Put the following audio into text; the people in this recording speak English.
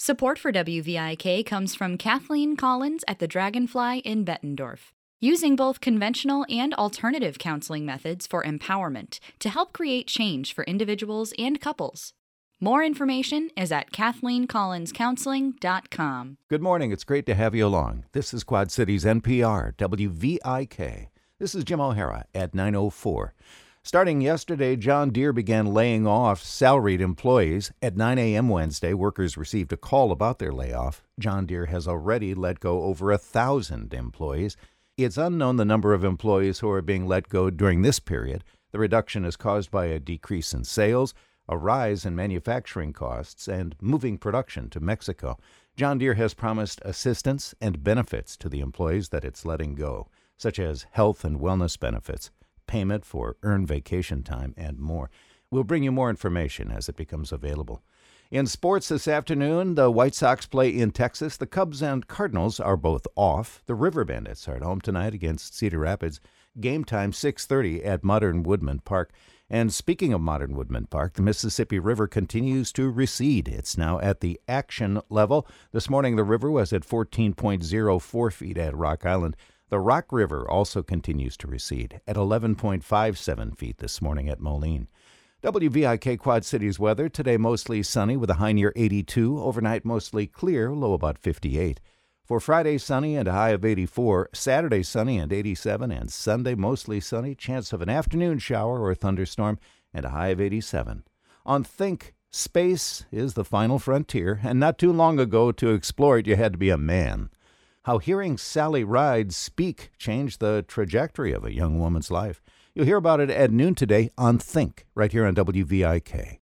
Support for WVIK comes from Kathleen Collins at the Dragonfly in Bettendorf, using both conventional and alternative counseling methods for empowerment to help create change for individuals and couples. More information is at KathleenCollinsCounseling.com. Good morning. It's great to have you along. This is Quad Cities NPR, WVIK. This is Jim O'Hara at 9:04. Starting yesterday, John Deere began laying off salaried employees. At 9 a.m. Wednesday, workers received a call about their layoff. John Deere has already let go over 1,000 employees. It's unknown the number of employees who are being let go during this period. The reduction is caused by a decrease in sales, a rise in manufacturing costs, and moving production to Mexico. John Deere has promised assistance and benefits to the employees that it's letting go, such as health and wellness benefits, payment for earned vacation time, and more. We'll bring you more information as it becomes available. In sports this afternoon, the White Sox play in Texas. The Cubs and Cardinals are both off. The River Bandits are at home tonight against Cedar Rapids. Game time 6:30 at Modern Woodman Park. And speaking of Modern Woodman Park, the Mississippi River continues to recede. It's now at the action level. This morning, the river was at 14.04 feet at Rock Island. The Rock River also continues to recede at 11.57 feet this morning at Moline. WVIK Quad Cities weather. Today mostly sunny with a high near 82. Overnight mostly clear, low about 58. For Friday, sunny and a high of 84. Saturday, sunny and 87. And Sunday, mostly sunny. Chance of an afternoon shower or thunderstorm and a high of 87. On Think, space is the final frontier. And not too long ago, to explore it, you had to be a man. How hearing Sally Ride speak changed the trajectory of a young woman's life. You'll hear about it at noon today on Think, right here on WVIK.